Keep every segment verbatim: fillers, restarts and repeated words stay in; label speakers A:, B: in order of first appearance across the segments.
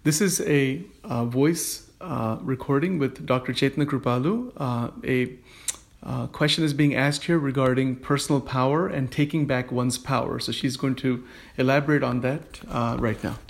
A: This is a uh, voice uh, recording with Doctor Chaitanya Kripalu. Uh, a uh, question is being asked here regarding personal power and taking back one's power. So she's going to elaborate on that uh, right now.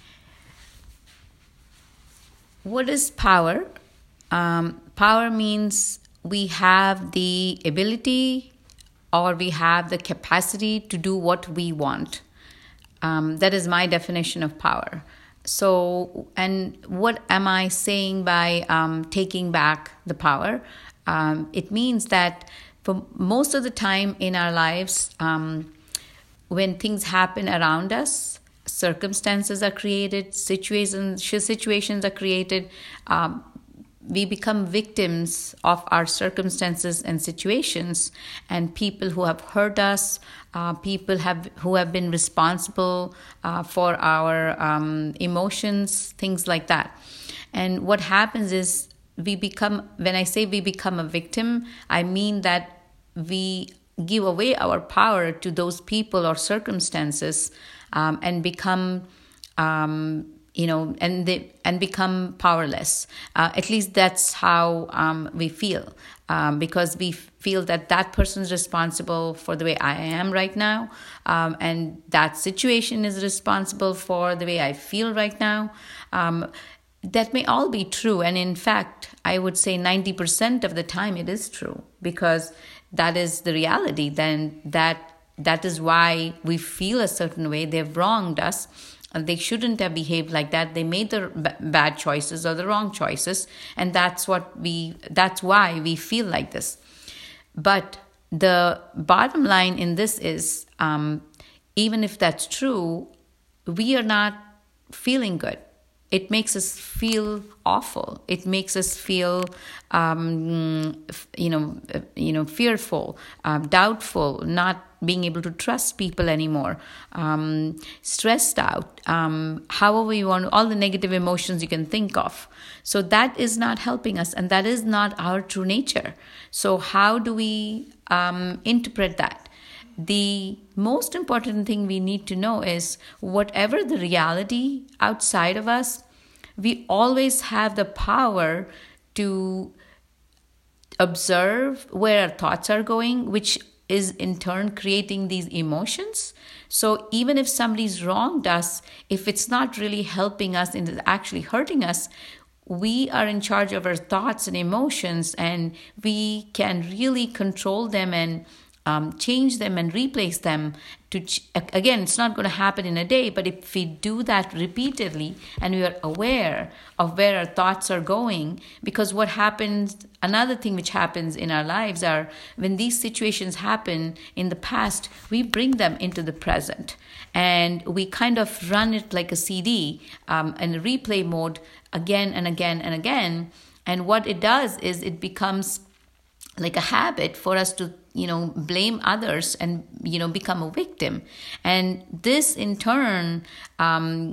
B: What is power? Um, power means we have the ability or we have the capacity to do what we want. Um, that is my definition of power. So, and what am I saying by um, taking back the power? Um, it means that for most of the time in our lives, um, when things happen around us, circumstances are created, situations situations are created, um, we become victims of our circumstances and situations, and people who have hurt us, uh, people have who have been responsible uh, for our um, emotions, things like that. And what happens is we become, when I say we become a victim, I mean that we give away our power to those people or circumstances um, and become um, you know, and they and become powerless. Uh, at least that's how um, we feel, um, because we feel that that person's responsible for the way I am right now, um, and that situation is responsible for the way I feel right now. Um, that may all be true, and in fact, I would say ninety percent of the time it is true, because that is the reality. Then that that is why we feel a certain way. They've wronged us. They shouldn't have behaved like that. They made the b- bad choices or the wrong choices, and that's what we. That's why we feel like this. But the bottom line in this is, um, even if that's true, we are not feeling good. It makes us feel awful. It makes us feel, um, you know, you know, fearful, um, doubtful, not being able to trust people anymore, um, stressed out, um, however you want, all the negative emotions you can think of. So that is not helping us, and that is not our true nature. So how do we um, interpret that? The most important thing we need to know is whatever the reality outside of us, we always have the power to observe where our thoughts are going, which is in turn creating these emotions. So even if somebody's wronged us, if it's not really helping us and is actually hurting us, we are in charge of our thoughts and emotions, and we can really control them and Um, change them and replace them. To ch- again, it's not going to happen in a day, but if we do that repeatedly and we are aware of where our thoughts are going, because what happens, another thing which happens in our lives are when these situations happen in the past, we bring them into the present, and we kind of run it like a C D um, in a replay mode again and again and again. And what it does is it becomes like a habit for us to, you know, blame others and, you know, become a victim. And this in turn um,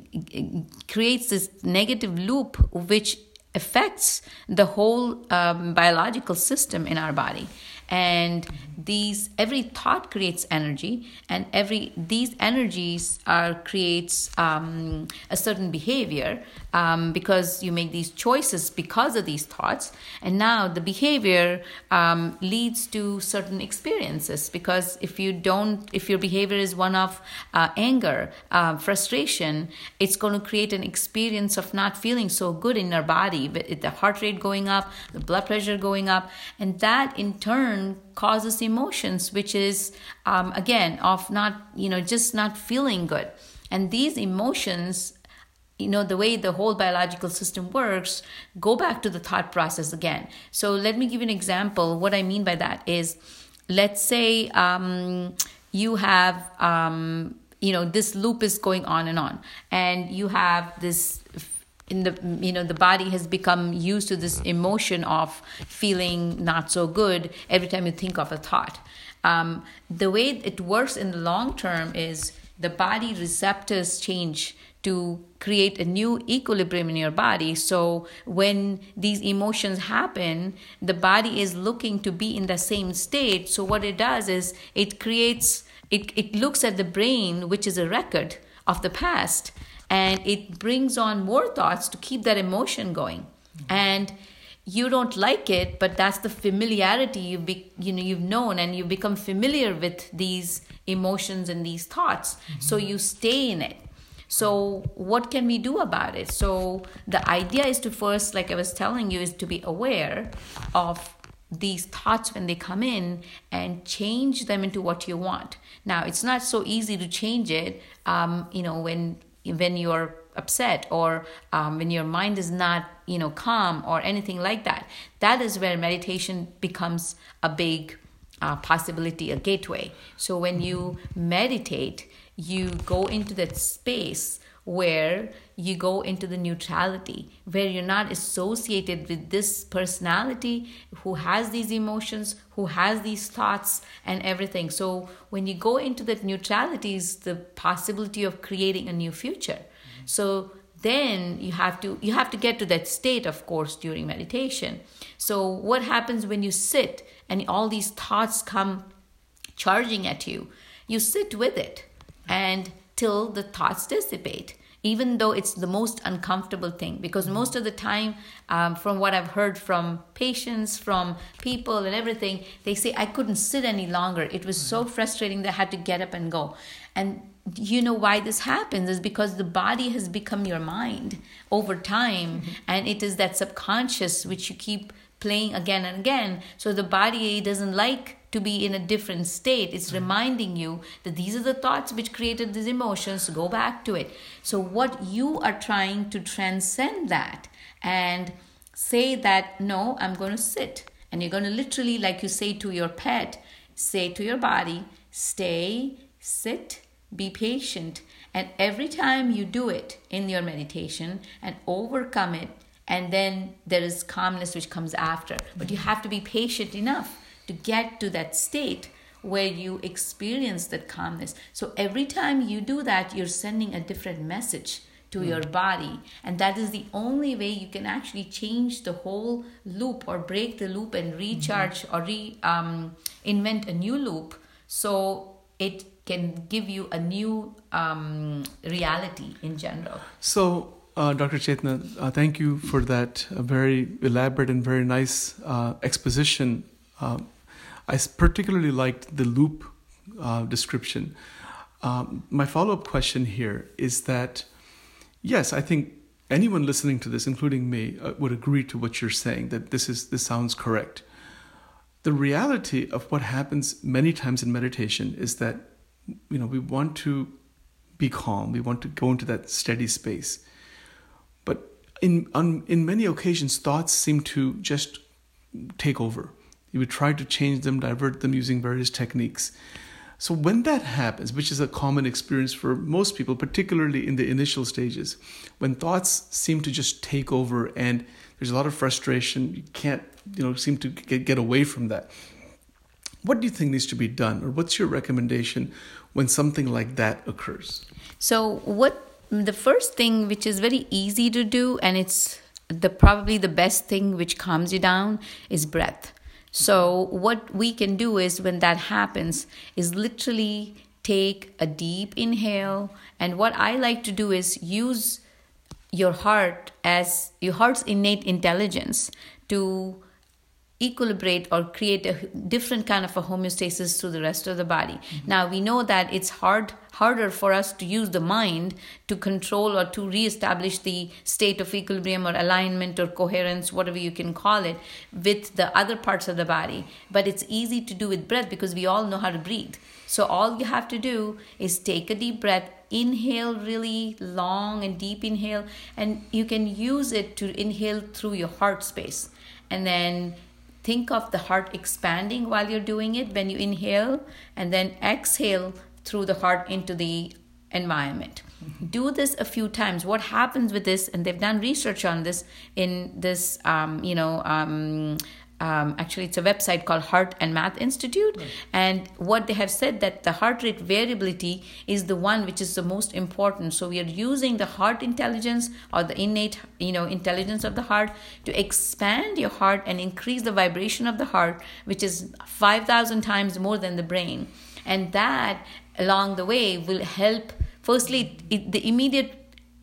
B: creates this negative loop which affects the whole um, biological system in our body. And these, every thought creates energy, and every these energies are creates um, a certain behavior um, because you make these choices because of these thoughts, and now the behavior um, leads to certain experiences. Because if you don't, if your behavior is one of uh, anger, uh, frustration, it's going to create an experience of not feeling so good in your body, but the heart rate going up, the blood pressure going up, and that in turn causes emotions, which is um, again of not, you know, just not feeling good. And these emotions, you know, the way the whole biological system works, go back to the thought process again. So let me give you an example. What I mean by that is, let's say um, you have um, you know, this loop is going on and on, and you have this in the, you know, the body has become used to this emotion of feeling not so good every time you think of a thought. Um, the way it works in the long term is the body receptors change to create a new equilibrium in your body. So when these emotions happen, the body is looking to be in the same state. So what it does is it creates, it, it looks at the brain, which is a record of the past, and it brings on more thoughts to keep that emotion going. And you don't like it, but that's the familiarity you've be, you know you've known, and you become familiar with these emotions and these thoughts. Mm-hmm. So you stay in it. So what can we do about it? So the idea is to first, like I was telling you, is to be aware of these thoughts when they come in and change them into what you want. Now, it's not so easy to change it, um, you know, when when you're upset, or um, when your mind is not, you know, calm or anything like that. That is where meditation becomes a big uh, possibility, a gateway. So when you meditate, you go into that space where you go into the neutrality, where you're not associated with this personality who has these emotions, who has these thoughts and everything. So when you go into that neutrality is the possibility of creating a new future. Mm-hmm. So then you have to you have to get to that state, of course, during meditation. So what happens when you sit and all these thoughts come charging at you? You sit with it and till the thoughts dissipate, even though it's the most uncomfortable thing. Because most of the time, um, from what I've heard from patients, from people and everything, they say, I couldn't sit any longer. It was so frustrating that I had to get up and go. And you know why this happens is because the body has become your mind over time. Mm-hmm. And it is that subconscious which you keep playing again and again. So the body doesn't like to be in a different state. It's reminding you that these are the thoughts which created these emotions. Go back to it. So what you are trying to transcend that and say that, no, I'm going to sit. And you're going to literally, like you say to your pet, say to your body, stay, sit, be patient. And every time you do it in your meditation and overcome it, and then there is calmness which comes after. But you have to be patient enough to get to that state where you experience that calmness. So every time you do that, you're sending a different message to mm. your body. And that is the only way you can actually change the whole loop or break the loop and recharge mm-hmm. or re, um, invent a new loop. So it can give you a new um, reality in general.
A: So Uh, Doctor Chetna, uh, thank you for that uh, very elaborate and very nice uh, exposition. Uh, I particularly liked the loop uh, description. Um, my follow-up question here is that, yes, I think anyone listening to this, including me, uh, would agree to what you're saying, that this is this sounds correct. The reality of what happens many times in meditation is that, you know, we want to be calm. We want to go into that steady space. But in on, in many occasions, thoughts seem to just take over. You would try to change them, divert them using various techniques. So when that happens, which is a common experience for most people, particularly in the initial stages, when thoughts seem to just take over and there's a lot of frustration, you can't, you know, seem to get, get away from that. What do you think needs to be done, or what's your recommendation when something like that occurs?
B: So what the first thing, which is very easy to do, and it's the probably the best thing which calms you down, is breath. So what we can do is when that happens is literally take a deep inhale. And what I like to do is use your heart as your heart's innate intelligence to equilibrate or create a different kind of a homeostasis to the rest of the body. Mm-hmm. Now, we know that it's hard harder for us to use the mind to control or to reestablish the state of equilibrium or alignment or coherence, whatever you can call it, with the other parts of the body. But it's easy to do with breath because we all know how to breathe. So all you have to do is take a deep breath, inhale really long and deep inhale, and you can use it to inhale through your heart space. And then think of the heart expanding while you're doing it when you inhale, and then exhale through the heart into the environment. Mm-hmm. Do this a few times. What happens with this, and they've done research on this in this, um, you know, um, um, actually it's a website called Heart and Math Institute. Right. And what they have said that the heart rate variability is the one which is the most important. So we are using the heart intelligence or the innate, you know, intelligence of the heart to expand your heart and increase the vibration of the heart, which is five thousand times more than the brain. And that along the way will help. Firstly, it, the immediate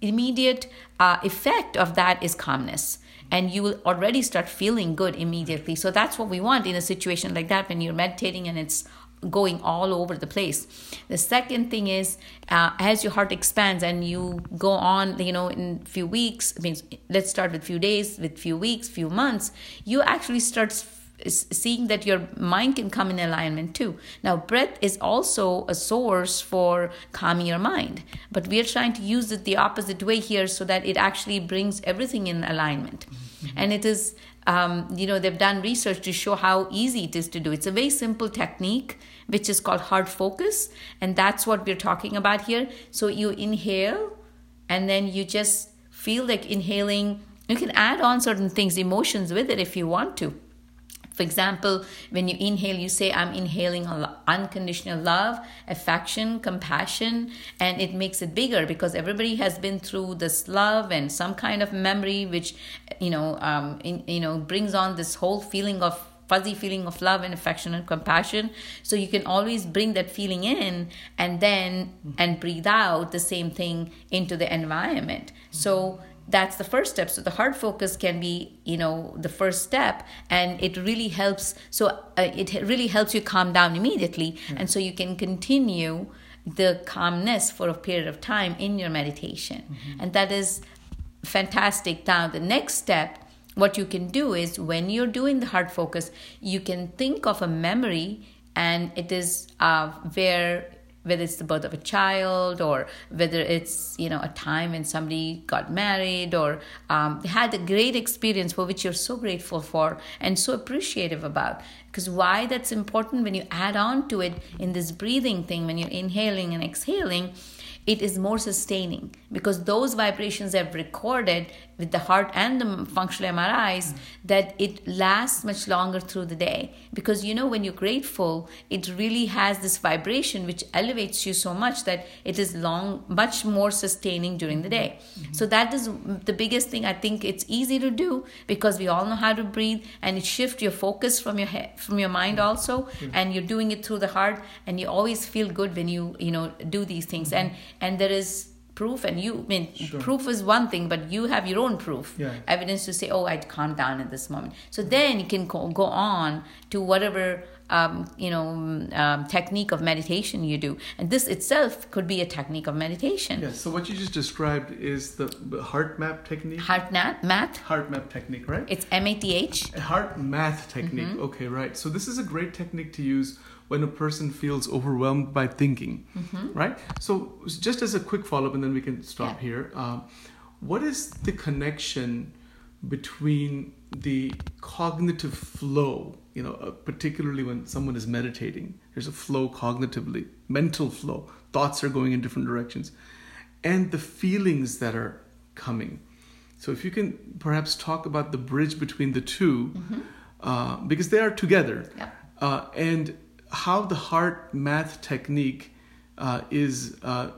B: immediate uh, effect of that is calmness. And you will already start feeling good immediately. So that's what we want in a situation like that when you're meditating and it's going all over the place. The second thing is, uh, as your heart expands and you go on, you know, in a few weeks, I mean, let's start with few days, with few weeks, few months, you actually start seeing that your mind can come in alignment too. Now, breath is also a source for calming your mind, but we are trying to use it the opposite way here so that it actually brings everything in alignment. Mm-hmm. And it is, um, you know, they've done research to show how easy it is to do. It's a very simple technique, which is called heart focus, and that's what we're talking about here. So you inhale, and then you just feel like inhaling. You can add on certain things, emotions with it if you want to. For example, when you inhale, you say, I'm inhaling unconditional love, affection, compassion, and it makes it bigger because everybody has been through this love and some kind of memory which, you know, um, in, you know, brings on this whole feeling of fuzzy feeling of love and affection and compassion. So you can always bring that feeling in and then and breathe out the same thing into the environment. So that's the first step. So the heart focus can be, you know, the first step, and it really helps. So uh, it really helps you calm down immediately, mm-hmm. and so you can continue the calmness for a period of time in your meditation, mm-hmm. and that is fantastic. Now the next step, what you can do is when you're doing the heart focus, you can think of a memory, and it is uh, where. Whether it's the birth of a child, or whether it's, you know, a time when somebody got married, or um, had a great experience for which you're so grateful for and so appreciative about. Because why that's important, when you add on to it in this breathing thing, when you're inhaling and exhaling, it is more sustaining because those vibrations have recorded with the heart and the functional M R Is that it lasts much longer through the day. Because, you know, when you're grateful, it really has this vibration which elevates you so much that it is long, much more sustaining during the day. Mm-hmm. So that is the biggest thing. I think it's easy to do because we all know how to breathe, and it shifts your focus from your head, from your mind also, mm-hmm. and you're doing it through the heart, and you always feel good when you, you know, do these things. Mm-hmm. And and there is proof, and you I mean sure. proof is one thing, but you have your own proof, yeah. evidence to say, oh, I'd calm down at this moment. So then you can go, go on to whatever um, you know um, technique of meditation you do, and this itself could be a technique of meditation.
A: Yeah. So what you just described is the heart map technique.
B: Heart nat math.
A: Heart map technique, right?
B: It's M A T H.
A: Heart math technique. Mm-hmm. Okay, right. So this is a great technique to use when a person feels overwhelmed by thinking, mm-hmm. right? So just as a quick follow-up, and then we can stop yeah. here. Um, what is the connection between the cognitive flow, you know, uh, particularly when someone is meditating, there's a flow cognitively, mental flow, thoughts are going in different directions, and the feelings that are coming. So if you can perhaps talk about the bridge between the two, mm-hmm. uh, because they are together, yeah. uh, and how the heart math technique uh, is uh,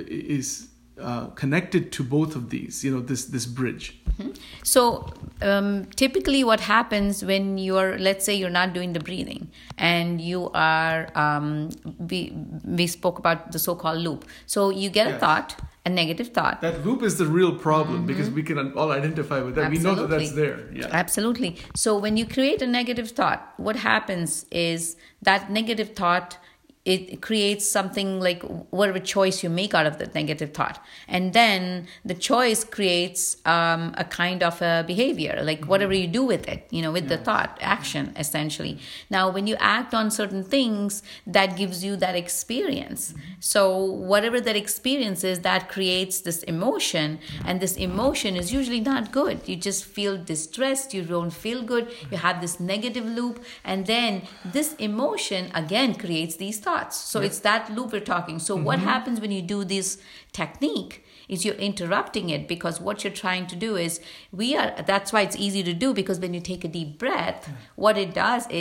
A: is uh, connected to both of these, you know, this this bridge.
B: Mm-hmm. So um, typically what happens when you're, let's say you're not doing the breathing and you are, um, we, we spoke about the so-called loop. So you get yes. a thought, a negative thought.
A: That loop is the real problem, mm-hmm. because we can all identify with that. Absolutely. We know that that's there. Yeah.
B: Absolutely. So when you create a negative thought, what happens is that negative thought, it creates something like whatever choice you make out of that negative thought. And then the choice creates um, a kind of a behavior, like mm-hmm. whatever you do with it, you know, with yeah. the thought, action, essentially. Now, when you act on certain things, that gives you that experience. Mm-hmm. So whatever that experience is, that creates this emotion. Mm-hmm. And this emotion is usually not good. You just feel distressed. You don't feel good. You have this negative loop. And then this emotion, again, creates these thoughts. So yep. it's that loop we're talking. So mm-hmm. what happens when you do this technique is you're interrupting it, because what you're trying to do is we are, that's why it's easy to do, because when you take a deep breath, what it does is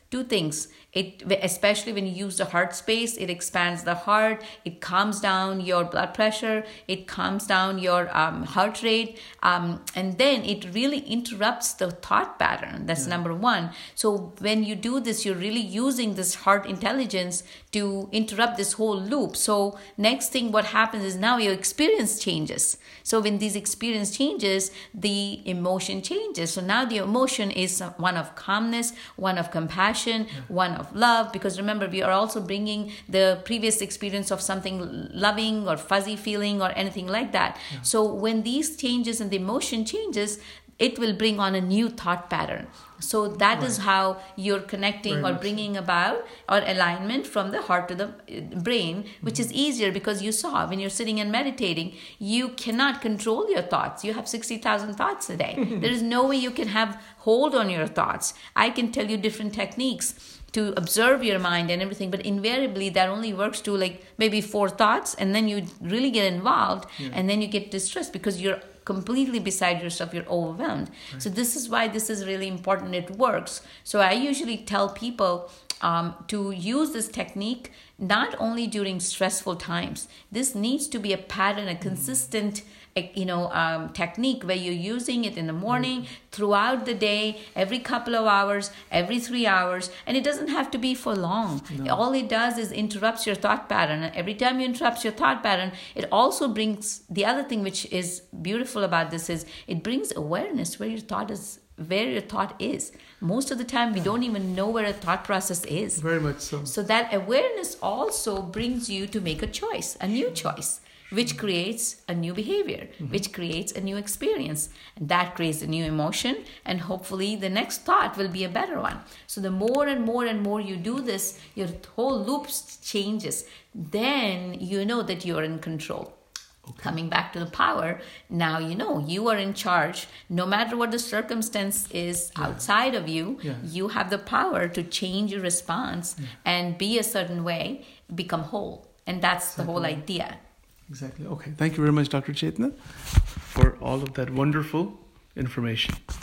B: two things. It, especially when you use the heart space, it expands the heart, it calms down your blood pressure, it calms down your um, heart rate, um, and then it really interrupts the thought pattern. That's yeah. number one. So when you do this, you're really using this heart intelligence to interrupt this whole loop. So next thing what happens is now your experience changes. So when these experience changes, the emotion changes. So now the emotion is one of calmness, one of compassion, yeah. one of love, because remember, we are also bringing the previous experience of something loving or fuzzy feeling or anything like that. Yeah. So when these changes and the emotion changes, it will bring on a new thought pattern. So that right. is how you're connecting Very or bringing so. about or alignment from the heart to the brain, which mm-hmm. is easier because you saw when you're sitting and meditating, you cannot control your thoughts. You have sixty thousand thoughts a day. There is no way you can have hold on your thoughts. I can tell you different techniques to observe your mind and everything, but invariably that only works to like maybe four thoughts, and then you really get involved yeah. and then you get distressed because you're completely beside yourself, you're overwhelmed. Right. So this is why this is really important. It works. So I usually tell people um, to use this technique not only during stressful times. This needs to be a pattern, a consistent you know, um, technique where you're using it in the morning, mm-hmm. throughout the day, every couple of hours, every three hours, and it doesn't have to be for long. No. All it does is interrupts your thought pattern. And every time you interrupt your thought pattern, it also brings, the other thing which is beautiful about this is it brings awareness where your thought is, where your thought is. Most of the time, we don't even know where a thought process is.
A: Very much so.
B: So that awareness also brings you to make a choice, a new choice, which creates a new behavior, mm-hmm. which creates a new experience. And that creates a new emotion. And hopefully the next thought will be a better one. So the more and more and more you do this, your whole loop changes. Then you know that you're in control. Okay. Coming back to the power, now you know you are in charge. No matter what the circumstance is yeah. outside of you, yeah. you have the power to change your response yeah. and be a certain way, become whole. And that's exactly. the whole idea.
A: Exactly. Okay. Thank you very much, Doctor Chetna, for all of that wonderful information.